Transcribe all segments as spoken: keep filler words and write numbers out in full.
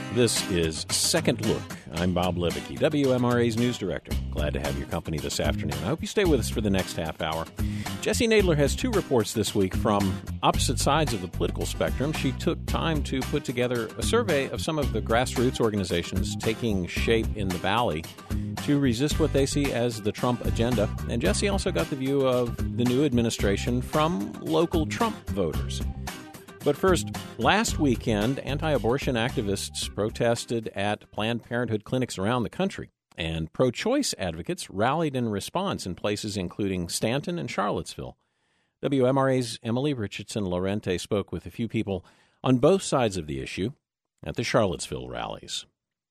This is Second Look. I'm Bob Levicki, W M R A's news director. Glad to have your company this afternoon. I hope you stay with us for the next half hour. Jesse Nadler has two reports this week from opposite sides of the political spectrum. She took time to put together a survey of some of the grassroots organizations taking shape in the Valley to resist what they see as the Trump agenda. And Jesse also got the view of the new administration from local Trump voters. But first, last weekend, anti-abortion activists protested at Planned Parenthood clinics around the country, and pro-choice advocates rallied in response in places including Stanton and Charlottesville. W M R A's Emily Richardson Lorente spoke with a few people on both sides of the issue at the Charlottesville rallies.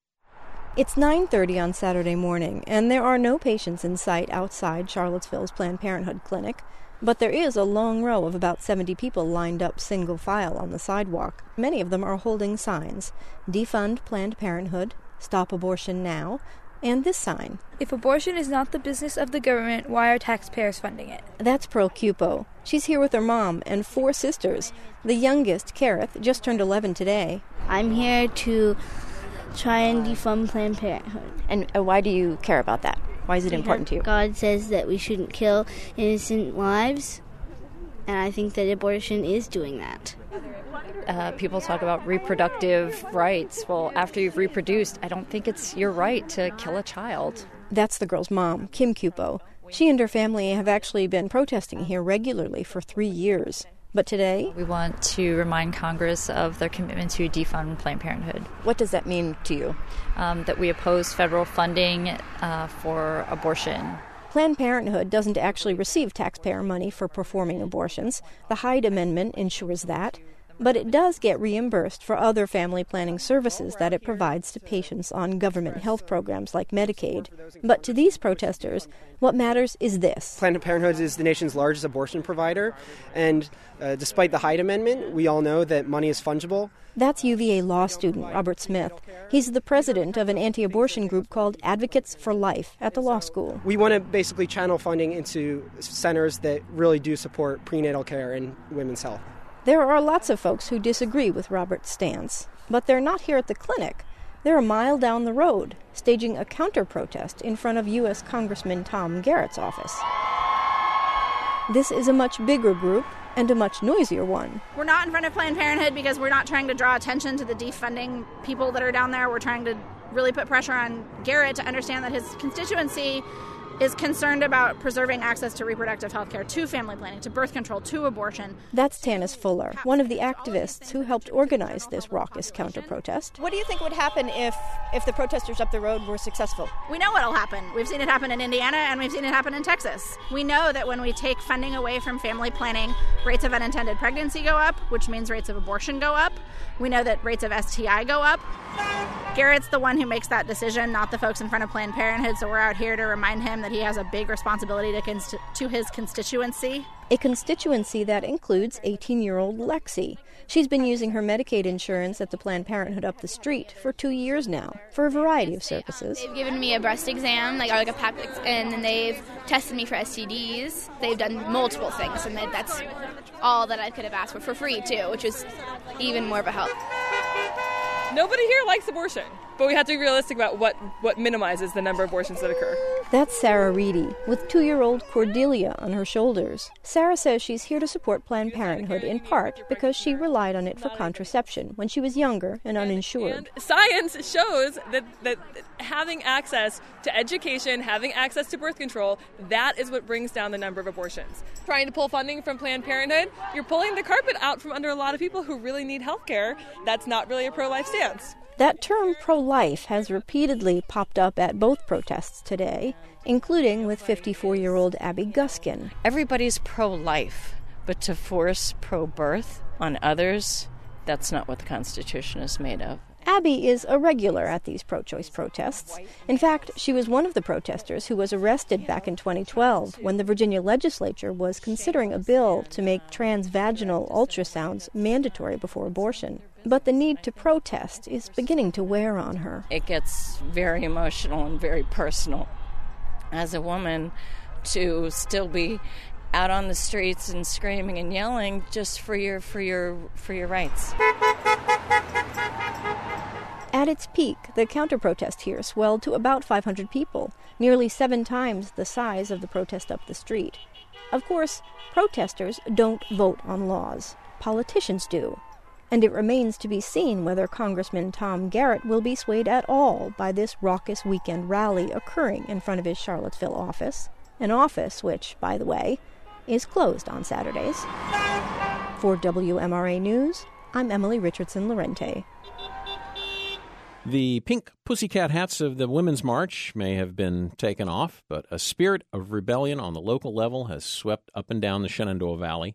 It's nine thirty on Saturday morning, and there are no patients in sight outside Charlottesville's Planned Parenthood clinic. But there is a long row of about seventy people lined up single file on the sidewalk. Many of them are holding signs: Defund Planned Parenthood, Stop Abortion Now, and this sign. If abortion is not the business of the government, why are taxpayers funding it? That's Pearl Cupo. She's here with her mom and four sisters. The youngest, Kareth, just turned eleven today. I'm here to try and defund Planned Parenthood. And uh, why do you care about that? Why is it because important to you? God says that we shouldn't kill innocent lives, and I think that abortion is doing that. Uh, people talk about reproductive rights. Well, after you've reproduced, I don't think it's your right to kill a child. That's the girl's mom, Kim Cupo. She and her family have actually been protesting here regularly for three years. But today, we want to remind Congress of their commitment to defund Planned Parenthood. What does that mean to you? Um, that we oppose federal funding uh, for abortion. Planned Parenthood doesn't actually receive taxpayer money for performing abortions. The Hyde Amendment ensures that. But it does get reimbursed for other family planning services that it provides to patients on government health programs like Medicaid. But to these protesters, what matters is this. Planned Parenthood is the nation's largest abortion provider, and uh, despite the Hyde Amendment, we all know that money is fungible. That's U V A law student Robert Smith. He's the president of an anti-abortion group called Advocates for Life at the law school. We want to basically channel funding into centers that really do support prenatal care and women's health. There are lots of folks who disagree with Robert's stance, but they're not here at the clinic. They're a mile down the road, staging a counter-protest in front of U S Congressman Tom Garrett's office. This is a much bigger group and a much noisier one. We're not in front of Planned Parenthood because we're not trying to draw attention to the defunding people that are down there. We're trying to really put pressure on Garrett to understand that his constituency is concerned about preserving access to reproductive health care, to family planning, to birth control, to abortion. That's Tanis Fuller, one of the activists who helped organize this raucous counter-protest. What do you think would happen if, if the protesters up the road were successful? We know what will happen. We've seen it happen in Indiana, and we've seen it happen in Texas. We know that when we take funding away from family planning, rates of unintended pregnancy go up, which means rates of abortion go up. We know that rates of S T I go up. Garrett's the one who makes that decision, not the folks in front of Planned Parenthood, so we're out here to remind him that he has a big responsibility to, const- to his constituency. A constituency that includes eighteen-year-old Lexi. She's been using her Medicaid insurance at the Planned Parenthood up the street for two years now for a variety of services. They've given me a breast exam, like, or like a pap, and then they've tested me for S T Ds. They've done multiple things, and that's all that I could have asked for, for free, too, which was even more of a help. Nobody here likes abortion, but we have to be realistic about what, what minimizes the number of abortions that occur. That's Sarah Reedy, with two-year-old Cordelia on her shoulders. Sarah says she's here to support Planned Parenthood in part because she relied on it for contraception when she was younger and uninsured. And science shows that, that having access to education, having access to birth control, that is what brings down the number of abortions. Trying to pull funding from Planned Parenthood, you're pulling the carpet out from under a lot of people who really need health care. That's not really a pro-life stance. That term pro-life has repeatedly popped up at both protests today, including with fifty-four-year-old Abby Guskin. Everybody's pro-life, but to force pro-birth on others, that's not what the Constitution is made of. Abby is a regular at these pro-choice protests. In fact, she was one of the protesters who was arrested back in twenty twelve when the Virginia legislature was considering a bill to make transvaginal ultrasounds mandatory before abortion. But the need to protest is beginning to wear on her. It gets very emotional and very personal. As a woman, to still be out on the streets and screaming and yelling just for your for your for your rights. At its peak, the counter-protest here swelled to about five hundred people, nearly seven times the size of the protest up the street. Of course, protesters don't vote on laws. Politicians do. And it remains to be seen whether Congressman Tom Garrett will be swayed at all by this raucous weekend rally occurring in front of his Charlottesville office, an office which, by the way, is closed on Saturdays. For W M R A News, I'm Emily Richardson Lorente. The pink pussycat hats of the Women's March may have been taken off, but a spirit of rebellion on the local level has swept up and down the Shenandoah Valley.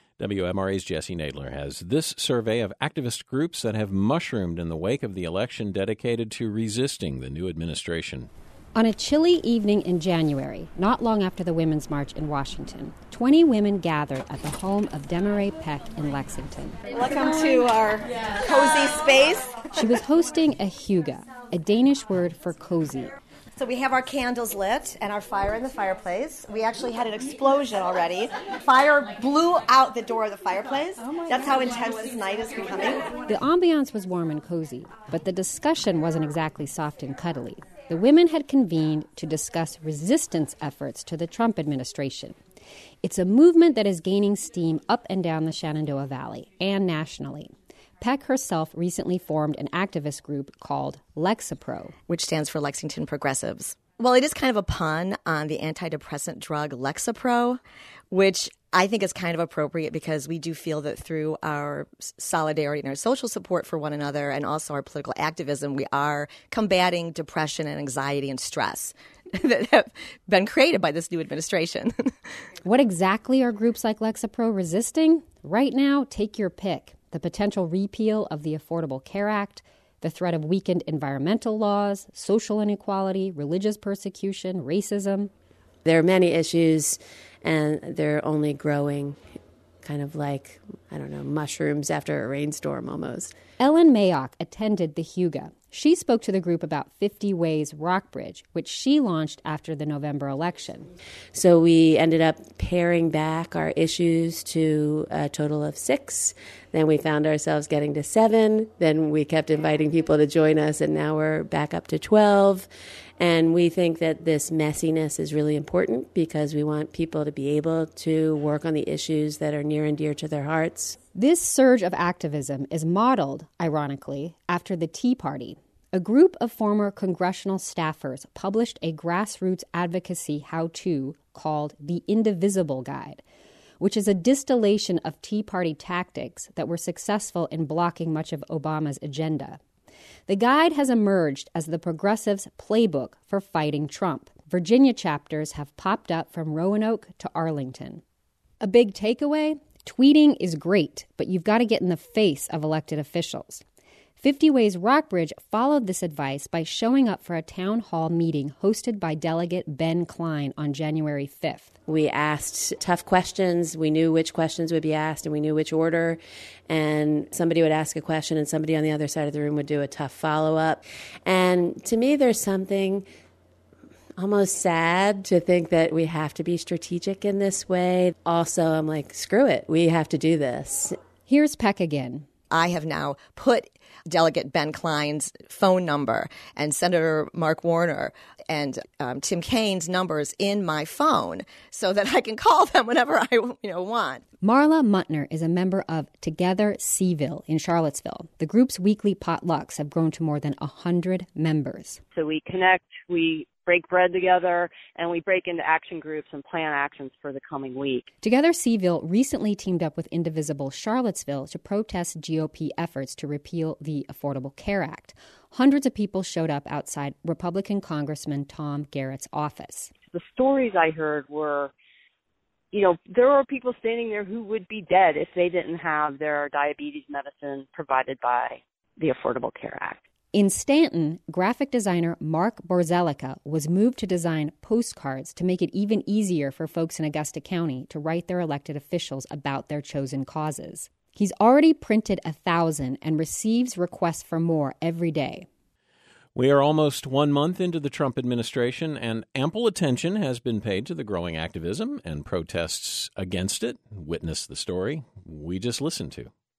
W M R A's Jesse Nadler has this survey of activist groups that have mushroomed in the wake of the election dedicated to resisting the new administration. On a chilly evening in January, not long after the Women's March in Washington, twenty women gathered at the home of Demaray Peck in Lexington. Welcome to our cozy space. She was hosting a hygge, a Danish word for cozy. So we have our candles lit and our fire in the fireplace. We actually had an explosion already. Fire blew out the door of the fireplace. That's how intense this night is becoming. The ambiance was warm and cozy, but the discussion wasn't exactly soft and cuddly. The women had convened to discuss resistance efforts to the Trump administration. It's a movement that is gaining steam up and down the Shenandoah Valley and nationally. Peck herself recently formed an activist group called Lexapro, which stands for Lexington Progressives. Well, it is kind of a pun on the antidepressant drug Lexapro, which I think is kind of appropriate because we do feel that through our solidarity and our social support for one another and also our political activism, we are combating depression and anxiety and stress that have been created by this new administration. What exactly are groups like Lexapro resisting? Right now, take your pick. The potential repeal of the Affordable Care Act, the threat of weakened environmental laws, social inequality, religious persecution, racism. There are many issues, and they're only growing, kind of like, I don't know, mushrooms after a rainstorm almost. Ellen Mayock attended the hygge. She spoke to the group about fifty Ways Rockbridge, which she launched after the November election. So we ended up paring back our issues to a total of six. Then we found ourselves getting to seven. Then we kept inviting people to join us, and now we're back up to twelve. And we think that this messiness is really important because we want people to be able to work on the issues that are near and dear to their hearts. This surge of activism is modeled, ironically, after the Tea Party. A group of former congressional staffers published a grassroots advocacy how-to called The Indivisible Guide, which is a distillation of Tea Party tactics that were successful in blocking much of Obama's agenda. The guide has emerged as the progressives' playbook for fighting Trump. Virginia chapters have popped up from Roanoke to Arlington. A big takeaway? Tweeting is great, but you've got to get in the face of elected officials. fifty Ways Rockbridge followed this advice by showing up for a town hall meeting hosted by Delegate Ben Klein on January fifth. We asked tough questions. We knew which questions would be asked, and we knew which order. And somebody would ask a question, and somebody on the other side of the room would do a tough follow-up. And to me, there's something almost sad to think that we have to be strategic in this way. Also, I'm like, screw it. We have to do this. Here's Peck again. I have now put Delegate Ben Klein's phone number and Senator Mark Warner and um, Tim Kaine's numbers in my phone so that I can call them whenever I you know want. Marla Muntner is a member of Together Seaville in Charlottesville. The group's weekly potlucks have grown to more than one hundred members. So we connect, we break bread together, and we break into action groups and plan actions for the coming week. Together Seaville recently teamed up with Indivisible Charlottesville to protest G O P efforts to repeal the Affordable Care Act. Hundreds of people showed up outside Republican Congressman Tom Garrett's office. The stories I heard were, you know, there were people standing there who would be dead if they didn't have their diabetes medicine provided by the Affordable Care Act. In Stanton, graphic designer Mark Borzelica was moved to design postcards to make it even easier for folks in Augusta County to write their elected officials about their chosen causes. He's already printed a thousand and receives requests for more every day. We are almost one month into the Trump administration, and ample attention has been paid to the growing activism and protests against it. Witness the story we just listened to.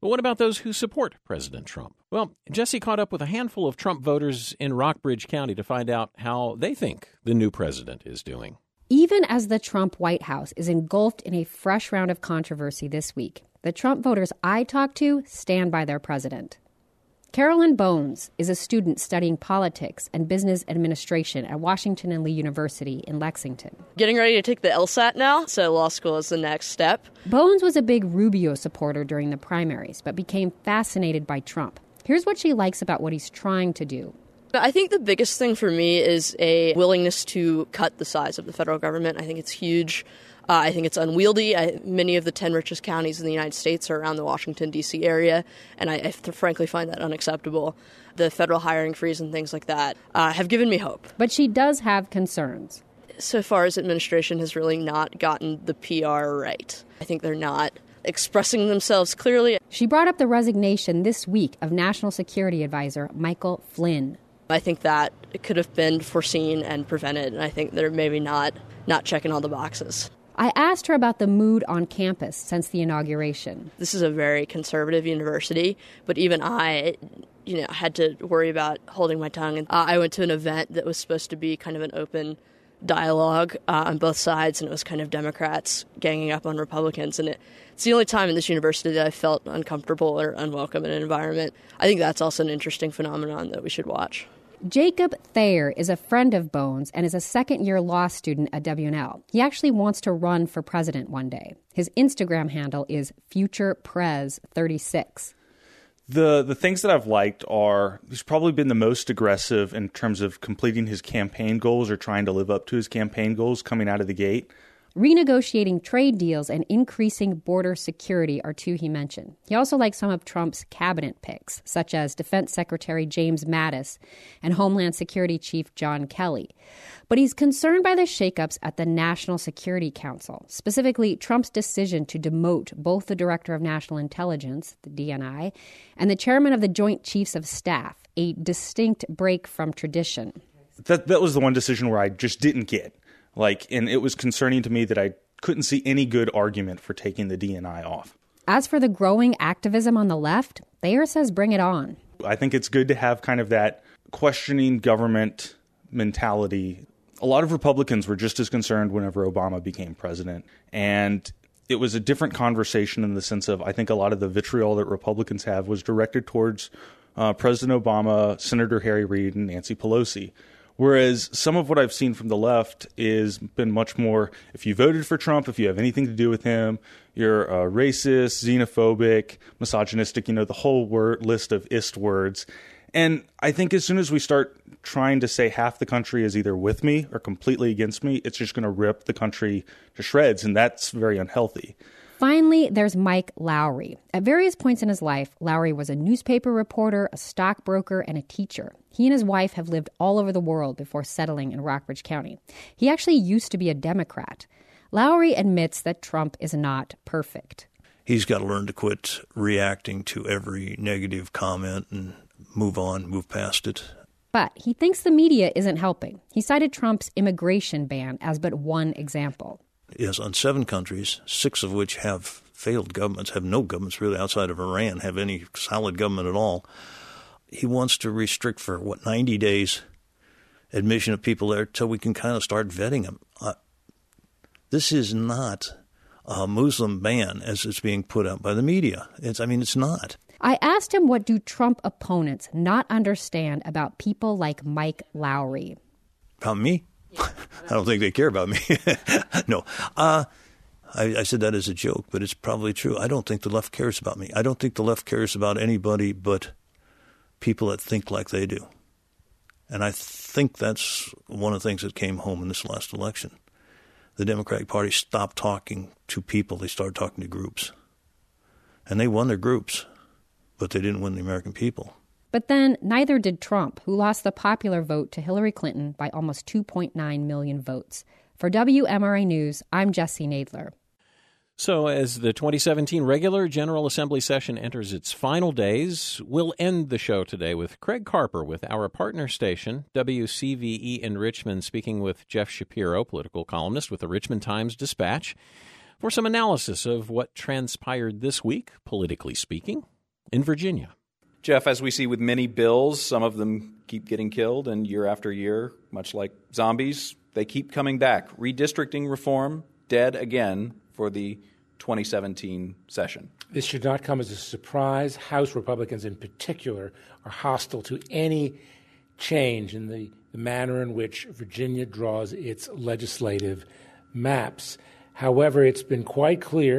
But what about those who support President Trump? Well, Jesse caught up with a handful of Trump voters in Rockbridge County to find out how they think the new president is doing. Even as the Trump White House is engulfed in a fresh round of controversy this week, the Trump voters I talked to stand by their president. Carolyn Bones is a student studying politics and business administration at Washington and Lee University in Lexington. Getting ready to take the LSAT now, so law school is the next step. Bones was a big Rubio supporter during the primaries, but became fascinated by Trump. Here's what she likes about what he's trying to do. I think the biggest thing for me is a willingness to cut the size of the federal government. I think it's huge. Uh, I think it's unwieldy. I, many of the ten richest counties in the United States are around the Washington, D C area, and I, I frankly find that unacceptable. The federal hiring freeze and things like that uh, have given me hope. But she does have concerns. So far as administration has really not gotten the P R right. I think they're not expressing themselves clearly. She brought up the resignation this week of National Security Advisor Michael Flynn. I think that it could have been foreseen and prevented, and I think they're maybe not not checking all the boxes. I asked her about the mood on campus since the inauguration. This is a very conservative university, but even I, you know, had to worry about holding my tongue. And uh, I went to an event that was supposed to be kind of an open dialogue uh, on both sides, and it was kind of Democrats ganging up on Republicans. And it, it's the only time in this university that I felt uncomfortable or unwelcome in an environment. I think that's also an interesting phenomenon that we should watch. Jacob Thayer is a friend of Bones and is a second-year law student at W and L. He actually wants to run for president one day. His Instagram handle is future prez thirty-six. The the things that I've liked are he's probably been the most aggressive in terms of completing his campaign goals or trying to live up to his campaign goals coming out of the gate. Renegotiating trade deals and increasing border security are two he mentioned. He also likes some of Trump's cabinet picks, such as Defense Secretary James Mattis and Homeland Security Chief John Kelly. But he's concerned by the shakeups at the National Security Council, specifically Trump's decision to demote both the Director of National Intelligence, the D N I, and the Chairman of the Joint Chiefs of Staff, a distinct break from tradition. That that was the one decision where I just didn't get. Like, and it was concerning to me that I couldn't see any good argument for taking the D N I off. As for the growing activism on the left, Thayer says bring it on. I think it's good to have kind of that questioning government mentality. A lot of Republicans were just as concerned whenever Obama became president. And it was a different conversation in the sense of I think a lot of the vitriol that Republicans have was directed towards uh, President Obama, Senator Harry Reid, and Nancy Pelosi. Whereas some of what I've seen from the left is been much more, if you voted for Trump, if you have anything to do with him, you're uh, racist, xenophobic, misogynistic, you know, the whole word list of ist words. And I think as soon as we start trying to say half the country is either with me or completely against me, it's just going to rip the country to shreds, and that's very unhealthy. Finally, there's Mike Lowry. At various points in his life, Lowry was a newspaper reporter, a stockbroker, and a teacher. He and his wife have lived all over the world before settling in Rockbridge County. He actually used to be a Democrat. Lowry admits that Trump is not perfect. He's got to learn to quit reacting to every negative comment and move on, move past it. But he thinks the media isn't helping. He cited Trump's immigration ban as but one example. Yes, on seven countries, six of which have failed governments, have no governments really outside of Iran, have any solid government at all. He wants to restrict for, what, ninety days admission of people there till we can kind of start vetting them. Uh, this is not a Muslim ban as it's being put out by the media. It's, I mean, it's not. I asked him what do Trump opponents not understand about people like Mike Lowry. About me? I don't think they care about me. No. Uh, I, I said that as a joke, but it's probably true. I don't think the left cares about me. I don't think the left cares about anybody but people that think like they do. And I think that's one of the things that came home in this last election. The Democratic Party stopped talking to people. They started talking to groups. And they won their groups, but they didn't win the American people. But then neither did Trump, who lost the popular vote to Hillary Clinton by almost two point nine million votes. For W M R A News, I'm Jesse Nadler. So as the twenty seventeen regular General Assembly session enters its final days, we'll end the show today with Craig Carper with our partner station, W C V E in Richmond, speaking with Jeff Shapiro, political columnist with the Richmond Times-Dispatch, for some analysis of what transpired this week, politically speaking. in Virginia. Jeff, as we see with many bills, some of them keep getting killed, and year after year, much like zombies, they keep coming back. Redistricting reform, dead again for the twenty seventeen session. This should not come as a surprise. House Republicans in particular are hostile to any change in the, the manner in which Virginia draws its legislative maps. However, it's been quite clear,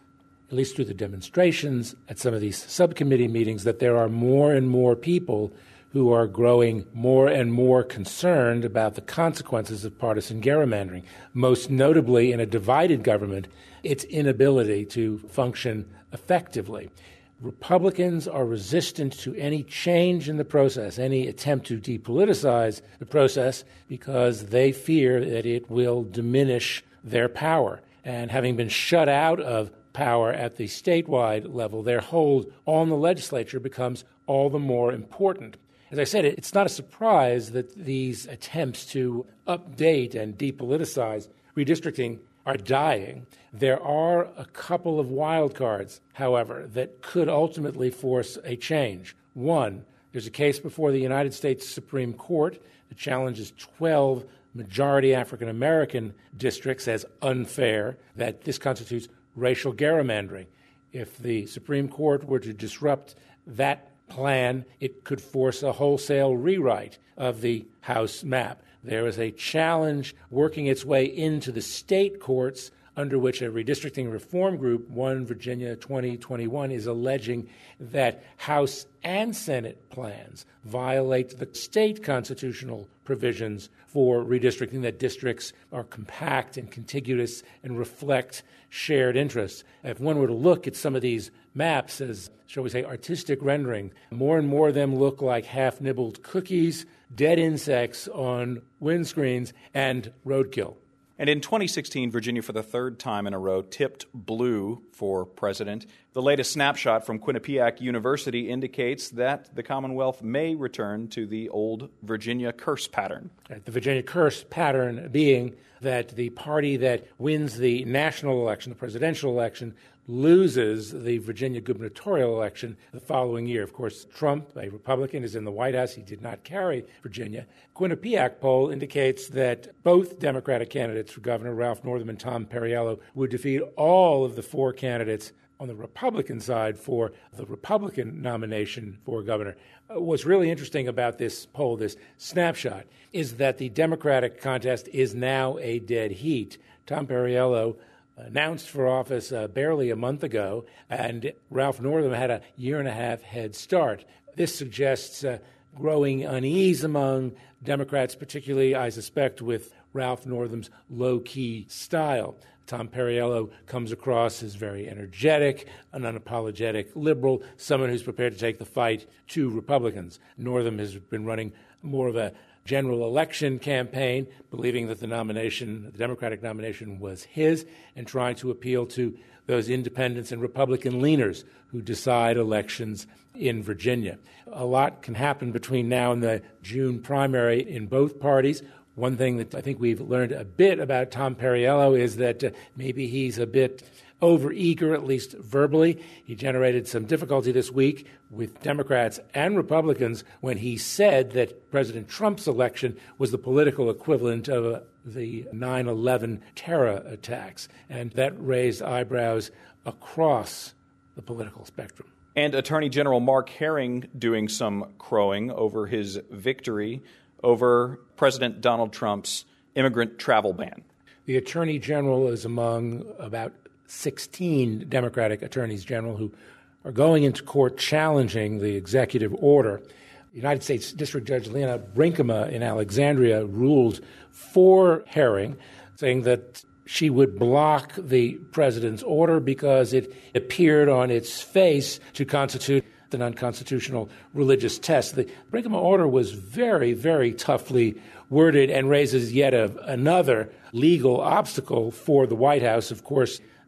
at least through the demonstrations at some of these subcommittee meetings, that there are more and more people who are growing more and more concerned about the consequences of partisan gerrymandering, most notably in a divided government, its inability to function effectively. Republicans are resistant to any change in the process, any attempt to depoliticize the process, because they fear that it will diminish their power. And having been shut out of power at the statewide level, their hold on the legislature becomes all the more important. As I said, it's not a surprise that these attempts to update and depoliticize redistricting are dying. There are a couple of wild cards, however, that could ultimately force a change. One, there's a case before the United States Supreme Court that challenges twelve majority African-American districts as unfair, that this constitutes racial gerrymandering. If the Supreme Court were to disrupt that plan, it could force a wholesale rewrite of the House map. There is a challenge working its way into the state courts under which a redistricting reform group, One Virginia twenty twenty-one, is alleging that House and Senate plans violate the state constitutional provisions for redistricting, that districts are compact and contiguous and reflect shared interests. If one were to look at some of these maps as, shall we say, artistic rendering, more and more of them look like half-nibbled cookies, dead insects on windscreens, and roadkill. And in twenty sixteen, Virginia, for the third time in a row, tipped blue for president. The latest snapshot from Quinnipiac University indicates that the Commonwealth may return to the old Virginia curse pattern. The Virginia curse pattern being that the party that wins the national election, the presidential election, loses the Virginia gubernatorial election the following year. Of course, Trump, a Republican, is in the White House. He did not carry Virginia. Quinnipiac poll indicates that both Democratic candidates for governor, Ralph Northam and Tom Perriello, would defeat all of the four candidates on the Republican side for the Republican nomination for governor. Uh, what's really interesting about this poll, this snapshot, is that the Democratic contest is now a dead heat. Tom Perriello announced for office uh, barely a month ago, and Ralph Northam had a year and a half head start. This suggests uh, growing unease among Democrats, particularly, I suspect, with Ralph Northam's low-key style. Tom Perriello comes across as very energetic, an unapologetic liberal, someone who's prepared to take the fight to Republicans. Northam has been running more of a general election campaign, believing that the nomination, the Democratic nomination, was his, and trying to appeal to those independents and Republican leaners who decide elections in Virginia. A lot can happen between now and the June primary in both parties. One thing that I think we've learned a bit about Tom Perriello is that uh, maybe he's a bit overeager, at least verbally. He generated some difficulty this week with Democrats and Republicans when he said that President Trump's election was the political equivalent of uh, the nine eleven terror attacks. And that raised eyebrows across the political spectrum. And Attorney General Mark Herring doing some crowing over his victory over President Donald Trump's immigrant travel ban. The Attorney General is among about sixteen Democratic attorneys general who are going into court challenging the executive order. United States District Judge Leona Brinkema in Alexandria ruled for Herring, saying that she would block the president's order because it appeared on its face to constitute an unconstitutional religious test. The Brinkema order was very, very toughly worded and raises yet a, another legal obstacle for the White House. Of course,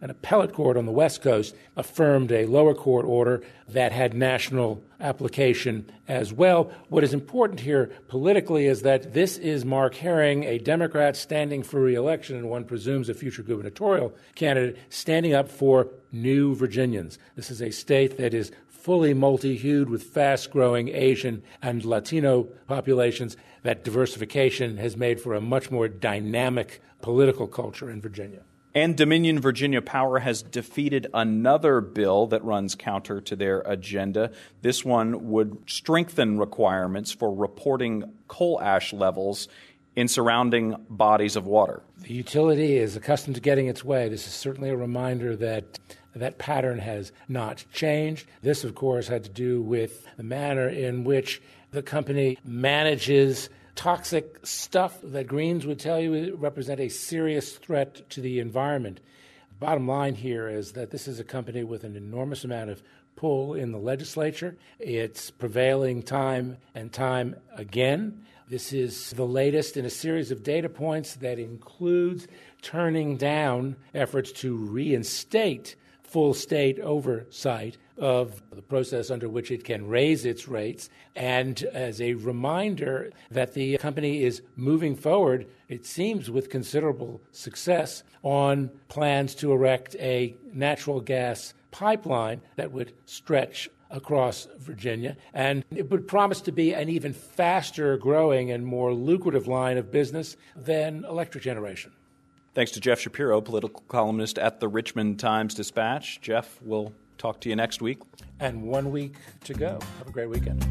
An appellate court on the West Coast affirmed a lower court order that had national application as well. What is important here politically is that this is Mark Herring, a Democrat standing for re-election, and one presumes a future gubernatorial candidate, standing up for new Virginians. This is a state that is fully multi-hued with fast-growing Asian and Latino populations. That diversification has made for a much more dynamic political culture in Virginia. And Dominion Virginia Power has defeated another bill that runs counter to their agenda. This one would strengthen requirements for reporting coal ash levels in surrounding bodies of water. The utility is accustomed to getting its way. This is certainly a reminder that that pattern has not changed. This, of course, had to do with the manner in which the company manages toxic stuff that Greens would tell you represent a serious threat to the environment. The bottom line here is that this is a company with an enormous amount of pull in the legislature. It's prevailing time and time again. This is the latest in a series of data points that includes turning down efforts to reinstate full state oversight of the process under which it can raise its rates. And as a reminder that the company is moving forward, it seems with considerable success, on plans to erect a natural gas pipeline that would stretch across Virginia. And it would promise to be an even faster growing and more lucrative line of business than electric generation. Thanks to Jeff Shapiro, political columnist at the Richmond Times-Dispatch. Jeff, we'll talk to you next week. And one week to go. Have a great weekend.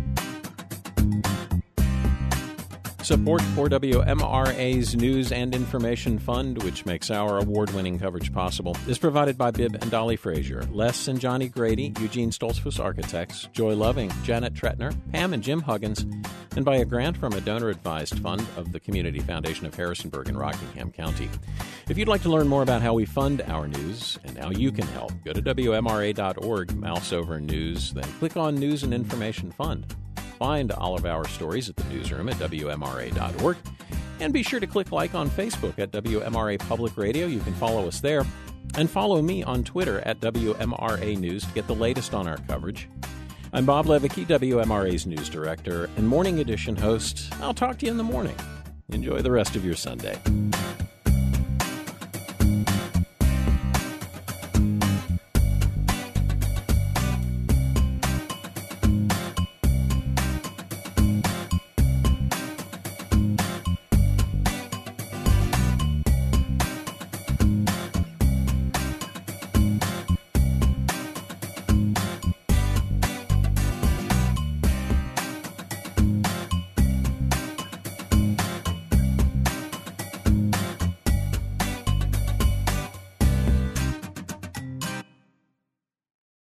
Support for W M R A's News and Information Fund, which makes our award-winning coverage possible, is provided by Bibb and Dolly Frazier, Les and Johnny Grady, Eugene Stoltzfus Architects, Joy Loving, Janet Tretner, Pam and Jim Huggins, and by a grant from a donor-advised fund of the Community Foundation of Harrisonburg and Rockingham County. If you'd like to learn more about how we fund our news and how you can help, go to W M R A dot org, mouse over News, then click on News and Information Fund. Find all of our stories at the newsroom at W M R A dot org. And be sure to click like on Facebook at W M R A Public Radio. You can follow us there. And follow me on Twitter at W M R A News to get the latest on our coverage. I'm Bob Levicki, W M R A's news director and Morning Edition host. I'll talk to you in the morning. Enjoy the rest of your Sunday.